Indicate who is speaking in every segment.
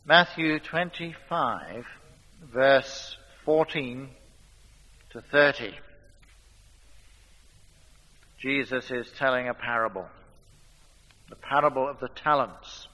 Speaker 1: Matthew 25, verse 14 to 30. Jesus is telling a parable, the parable of the talents.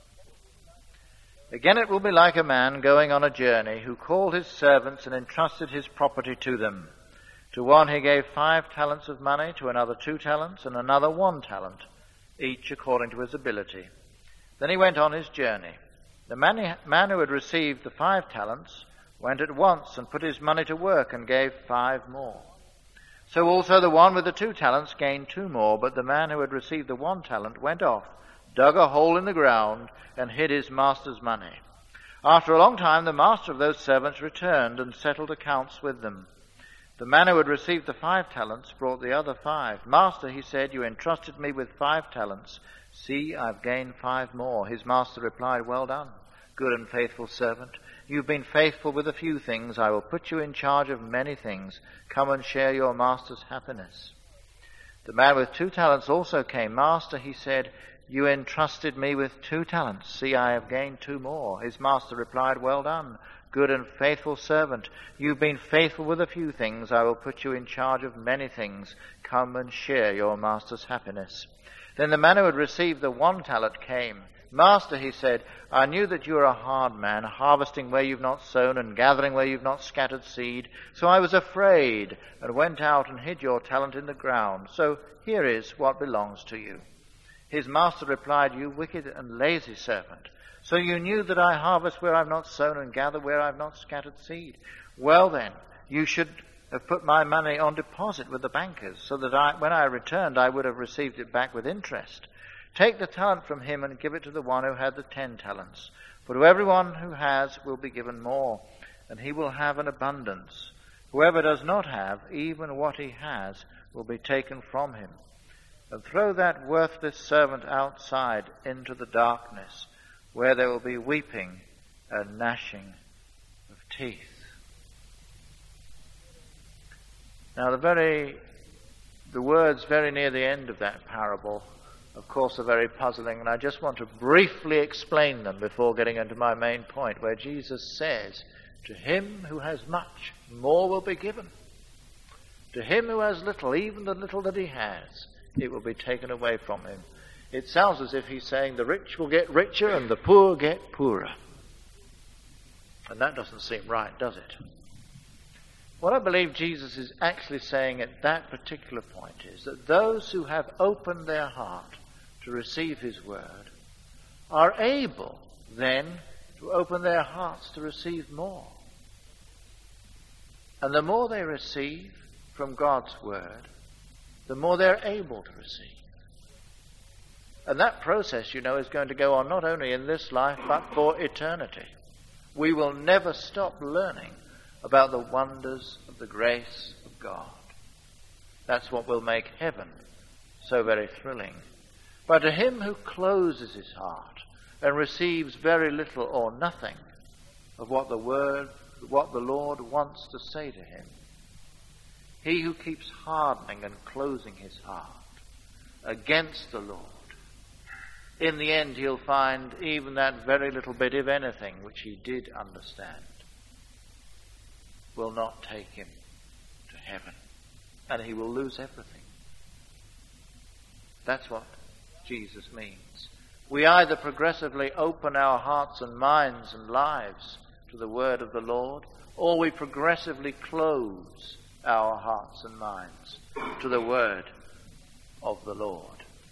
Speaker 1: Again, it will be like a man going on a journey who called his servants and entrusted his property to them. To one he gave 5 talents of money, to another 2 talents, and another 1 talent, each according to his ability. Then he went on his journey. The man who had received the 5 talents went at once and put his money to work and gave 5 more. So also the one with the 2 talents gained 2 more, but the man who had received the 1 talent went off, dug a hole in the ground, and hid his master's money. After a long time the master of those servants returned and settled accounts with them. The man who had received the 5 talents brought the other 5. Master, he said, you entrusted me with 5 talents. See, I've gained 5 more. His master replied, well done, good and faithful servant. You've been faithful with a few things. I will put you in charge of many things. Come and share your master's happiness. The man with 2 talents also came. Master, he said, you entrusted me with 2 talents. See, I have gained 2 more. His master replied, well done, good and faithful servant. You've been faithful with a few things. I will put you in charge of many things. Come and share your master's happiness. Then the man who had received the 1 talent came. Master, he said, I knew that you are a hard man, harvesting where you've not sown and gathering where you've not scattered seed. So I was afraid and went out and hid your talent in the ground. So here is what belongs to you. His master replied, you wicked and lazy servant. So you knew that I harvest where I've not sown and gather where I've not scattered seed. Well then, you should have put my money on deposit with the bankers, so that when I returned I would have received it back with interest. Take the talent from him and give it to the one who had the 10 talents. For to everyone who has will be given more, and he will have an abundance. Whoever does not have, even what he has, will be taken from him. And throw that worthless servant outside into the darkness, where there will be weeping and gnashing of teeth. Now the words very near the end of that parable, of course, are very puzzling, and I just want to briefly explain them before getting into my main point, where Jesus says, to him who has much, more will be given. To him who has little, even the little that he has, it will be taken away from him. It sounds as if he's saying the rich will get richer and the poor get poorer. And that doesn't seem right, does it? What I believe Jesus is actually saying at that particular point is that those who have opened their heart to receive his word are able then to open their hearts to receive more. And the more they receive from God's word, the more they're able to receive. And that process, is going to go on not only in this life, but for eternity. We will never stop learning about the wonders of the grace of God. That's what will make heaven so very thrilling. But to him who closes his heart and receives very little or nothing of what the Lord wants to say to him, he who keeps hardening and closing his heart against the Lord, in the end he'll find even that very little bit, if anything, which he did understand, will not take him to heaven, and he will lose everything. That's what Jesus means. We either progressively open our hearts and minds and lives to the word of the Lord, or we progressively close our hearts and minds to the word of the Lord.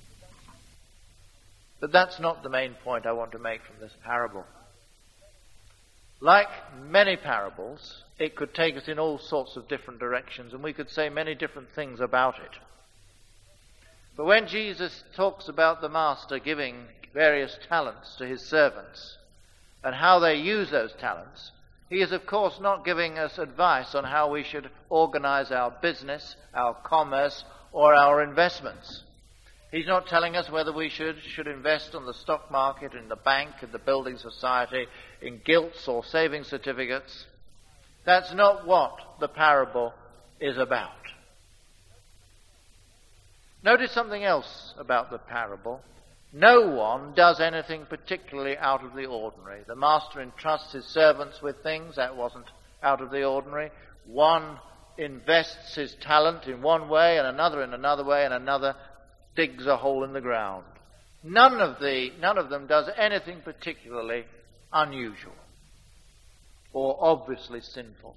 Speaker 1: But that's not the main point I want to make from this parable. Like many parables, it could take us in all sorts of different directions, and we could say many different things about it. But when Jesus talks about the master giving various talents to his servants and how they use those talents, he is of course not giving us advice on how we should organize our business, our commerce, or our investments. He's not telling us whether we should invest on the stock market, in the bank, in the building society, in gilts or saving certificates. That's not what the parable is about. Notice something else about the parable. No one does anything particularly out of the ordinary. The master entrusts his servants with things. That wasn't out of the ordinary. One invests his talent in one way, and another in another way, and another digs a hole in the ground. None of them does anything particularly unusual or obviously sinful.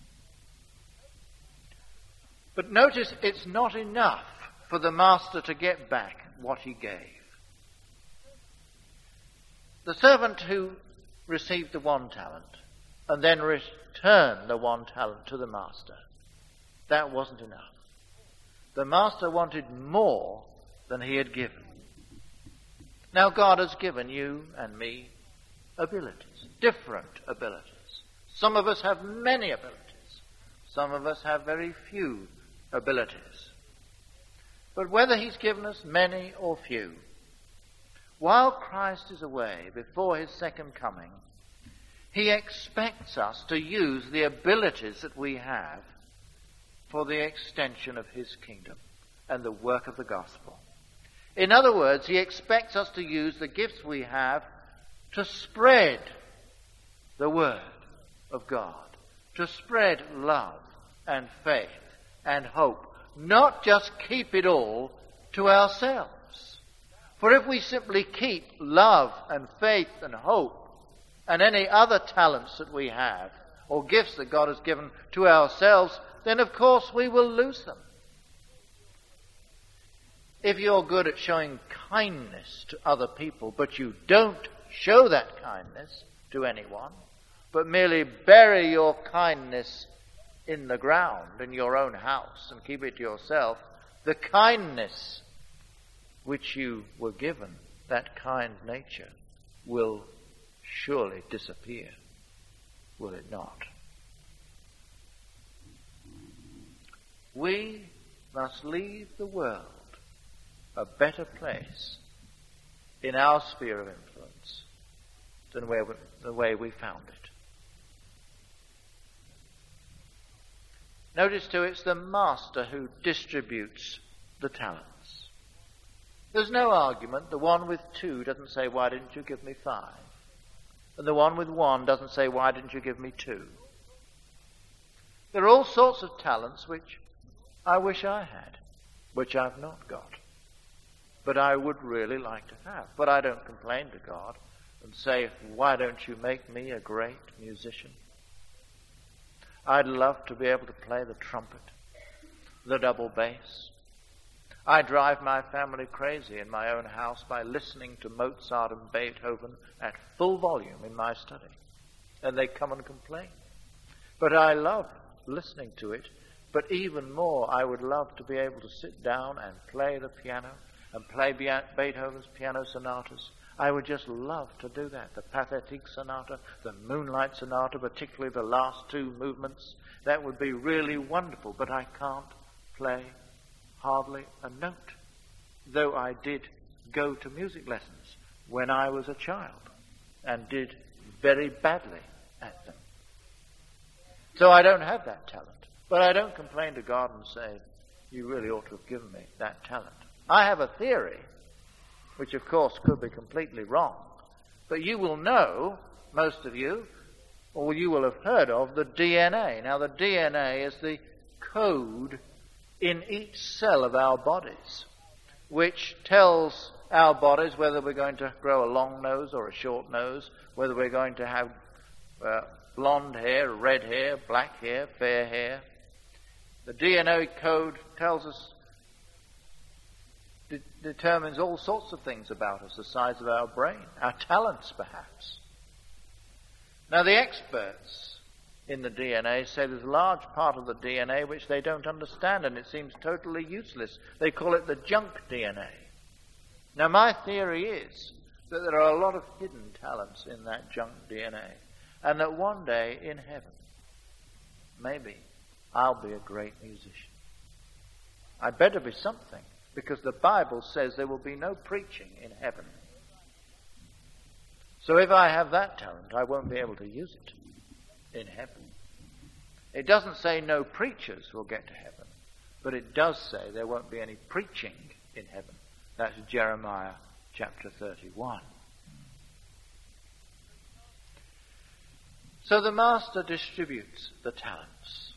Speaker 1: But notice, it's not enough for the master to get back what he gave. The servant who received the 1 talent and then returned the 1 talent to the master, that wasn't enough. The master wanted more than he had given. Now God has given you and me abilities, different abilities. Some of us have many abilities. Some of us have very few abilities. But whether he's given us many or few, while Christ is away before his second coming, he expects us to use the abilities that we have for the extension of his kingdom and the work of the gospel. In other words, he expects us to use the gifts we have to spread the word of God, to spread love and faith and hope, not just keep it all to ourselves. For if we simply keep love and faith and hope and any other talents that we have or gifts that God has given to ourselves, then of course we will lose them. If you're good at showing kindness to other people, but you don't show that kindness to anyone, but merely bury your kindness in the ground in your own house and keep it to yourself, the kindness which you were given, that kind nature, will surely disappear, will it not? We must leave the world a better place in our sphere of influence than the way we found it. Notice too, it's the master who distributes the talents. There's no argument. The one with 2 doesn't say, why didn't you give me 5? And the one with 1 doesn't say, why didn't you give me 2? There are all sorts of talents which I wish I had, which I've not got, but I would really like to have. But I don't complain to God and say, why don't you make me a great musician? I'd love to be able to play the trumpet, the double bass. I drive my family crazy in my own house by listening to Mozart and Beethoven at full volume in my study. And they come and complain. But I love listening to it. But even more, I would love to be able to sit down and play the piano and play Beethoven's piano sonatas. I would just love to do that. The Pathetique Sonata, the Moonlight Sonata, particularly the last 2 movements. That would be really wonderful, but I can't play hardly a note, though I did go to music lessons when I was a child and did very badly at them. So I don't have that talent. But I don't complain to God and say, you really ought to have given me that talent. I have a theory, which of course could be completely wrong, but you will know, most of you, or you will have heard of the DNA. Now the DNA is the code in each cell of our bodies, which tells our bodies whether we're going to grow a long nose or a short nose, whether we're going to have blonde hair, red hair, black hair, fair hair. The DNA code tells us, determines all sorts of things about us, the size of our brain, our talents perhaps. Now the experts in the DNA say there's a large part of the DNA which they don't understand and it seems totally useless. They call it the junk DNA. Now my theory is that there are a lot of hidden talents in that junk DNA and that one day in heaven, maybe, I'll be a great musician. I'd better be something, because the Bible says there will be no preaching in heaven. So if I have that talent, I won't be able to use it in heaven. It doesn't say no preachers will get to heaven, but it does say there won't be any preaching in heaven. That's Jeremiah chapter 31. So the master distributes the talents.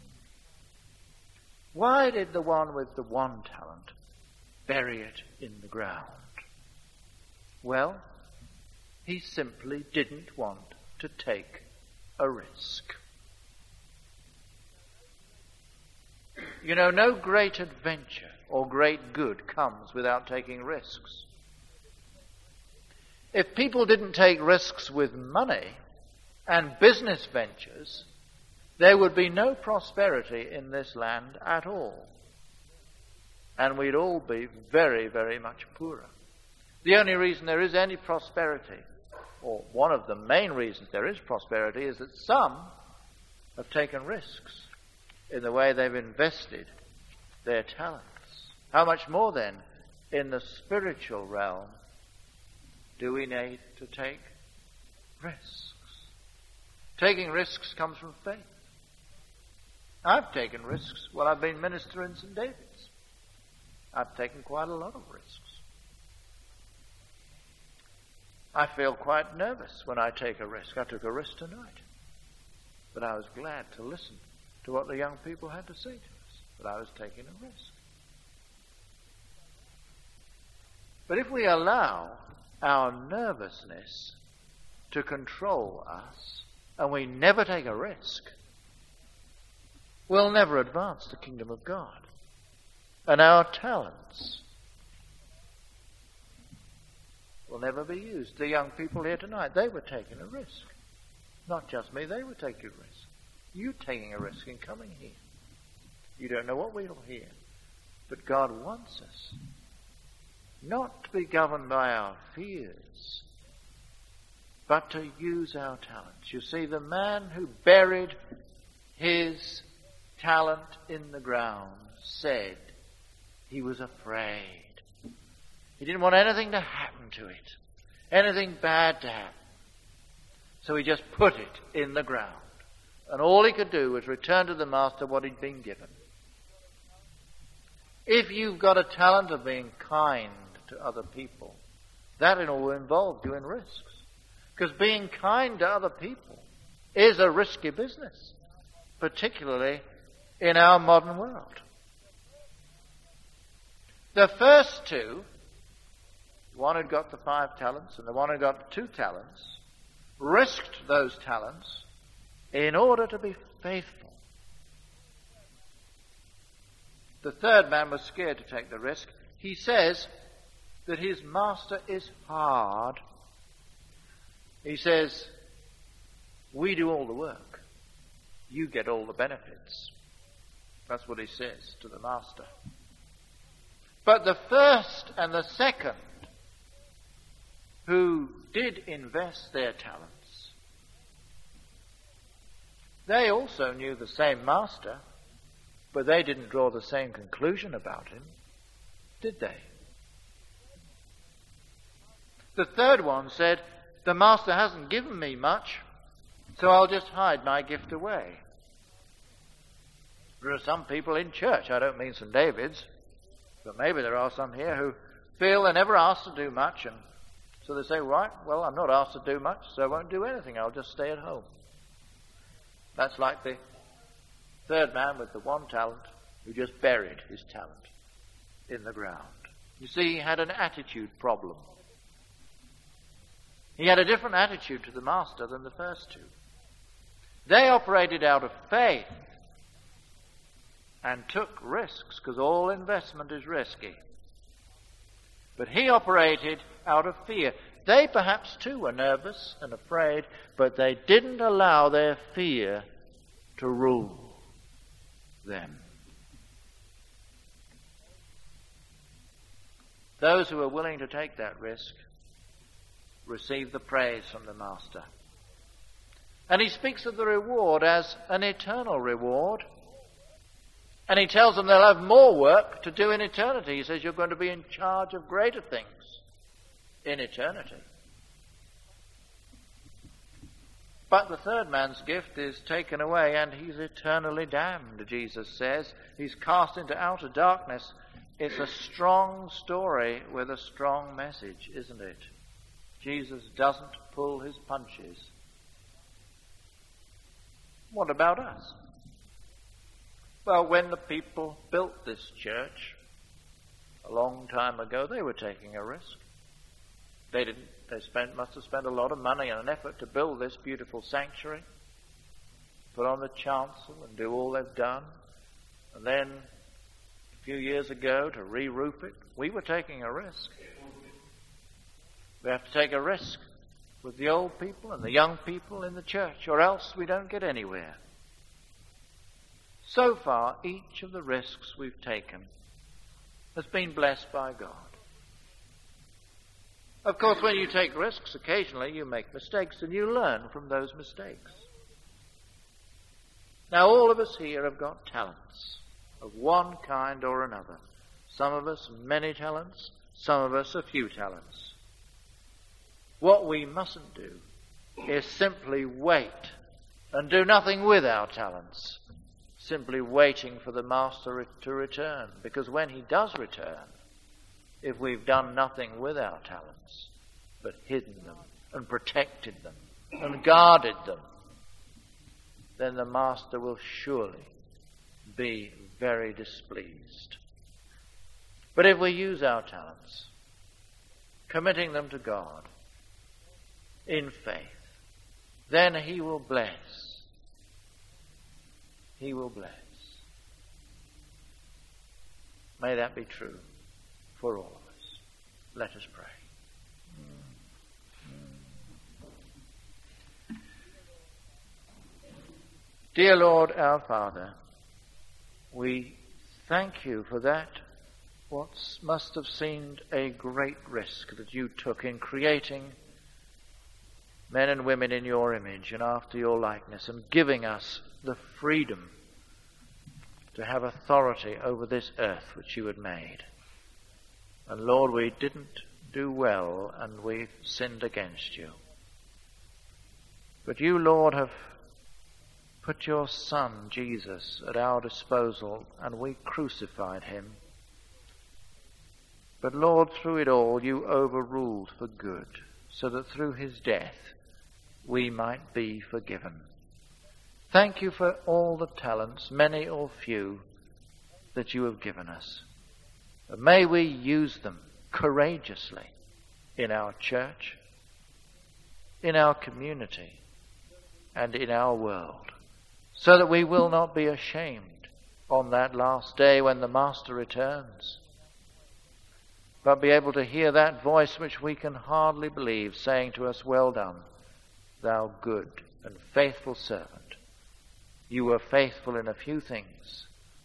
Speaker 1: Why did the one with the 1 talent bury it in the ground? Well, he simply didn't want to take a risk. You know, no great adventure or great good comes without taking risks. If people didn't take risks with money and business ventures, there would be no prosperity in this land at all. And we'd all be very, very much poorer. The only reason there is any prosperity, or one of the main reasons there is prosperity, is that some have taken risks in the way they've invested their talents. How much more then in the spiritual realm do we need to take risks? Taking risks comes from faith. I've taken risks while I've been minister in St. David's. I've taken quite a lot of risks. I feel quite nervous when I take a risk. I took a risk tonight. But I was glad to listen to what the young people had to say to us. But I was taking a risk. But if we allow our nervousness to control us, and we never take a risk, we'll never advance the kingdom of God. And our talents will never be used. The young people here tonight, they were taking a risk. Not just me, they were taking a risk. You taking a risk in coming here. You don't know what we'll hear. But God wants us not to be governed by our fears, but to use our talents. You see, the man who buried his talent in the ground said he was afraid. He didn't want anything to happen to it, anything bad to happen. So he just put it in the ground. And all he could do was return to the master what he'd been given. If you've got a talent of being kind to other people, that will involve you in risks. Because being kind to other people is a risky business, particularly in our modern world. The first two, the one who got the 5 talents and the one who got 2 talents, risked those talents in order to be faithful. The third man was scared to take the risk. He says that his master is hard. He says, we do all the work. You get all the benefits. That's what he says to the master. But the first and the second, who did invest their talents, they also knew the same master, but they didn't draw the same conclusion about him, did they? The third one said, the master hasn't given me much, so I'll just hide my gift away. There are some people in church, I don't mean St. David's, but maybe there are some here who feel they're never asked to do much, and so they say, right, well, I'm not asked to do much, so I won't do anything, I'll just stay at home. That's like the third man with the 1 talent who just buried his talent in the ground. You see, he had an attitude problem. He had a different attitude to the master than the first 2. They operated out of faith and took risks, because all investment is risky. But he operated out of fear. They perhaps too were nervous and afraid, but they didn't allow their fear to rule them. Those who are willing to take that risk receive the praise from the master. And he speaks of the reward as an eternal reward. And he tells them they'll have more work to do in eternity. He says you're going to be in charge of greater things in eternity. But the third man's gift is taken away and he's eternally damned, Jesus says. He's cast into outer darkness It's a strong story with a strong message, isn't it? Jesus doesn't pull his punches. What about us? Well, when the people built this church a long time ago, they were taking a risk. They must have spent a lot of money and an effort to build this beautiful sanctuary, put on the chancel and do all they've done. And then a few years ago to re-roof it, we were taking a risk. We have to take a risk with the old people and the young people in the church, or else we don't get anywhere. So far, each of the risks we've taken has been blessed by God. Of course, when you take risks, occasionally you make mistakes and you learn from those mistakes. Now, all of us here have got talents of one kind or another. Some of us many talents, some of us a few talents. What we mustn't do is simply wait and do nothing with our talents, simply waiting for the Master to return. Because when he does return, if we've done nothing with our talents, but hidden them and protected them and guarded them, then the Master will surely be very displeased. But if we use our talents, committing them to God in faith, then he will bless. He will bless. May that be true for all of us. Let us pray. Dear Lord, our Father, we thank you for that, what must have seemed a great risk that you took in creating men and women in your image and after your likeness, and giving us the freedom to have authority over this earth which you had made. And Lord, we didn't do well, and we've sinned against you. But you, Lord, have put your Son, Jesus, at our disposal, and we crucified him. But Lord, through it all, you overruled for good, so that through his death we might be forgiven. Thank you for all the talents, many or few, that you have given us. And may we use them courageously in our church, in our community, and in our world, so that we will not be ashamed on that last day when the Master returns, but be able to hear that voice which we can hardly believe, saying to us, "Well done, thou good and faithful servant. You were faithful in a few things.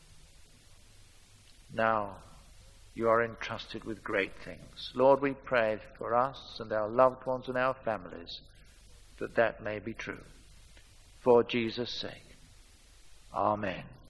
Speaker 1: Now you are entrusted with great things." Lord, we pray for us and our loved ones and our families that that may be true. For Jesus' sake. Amen.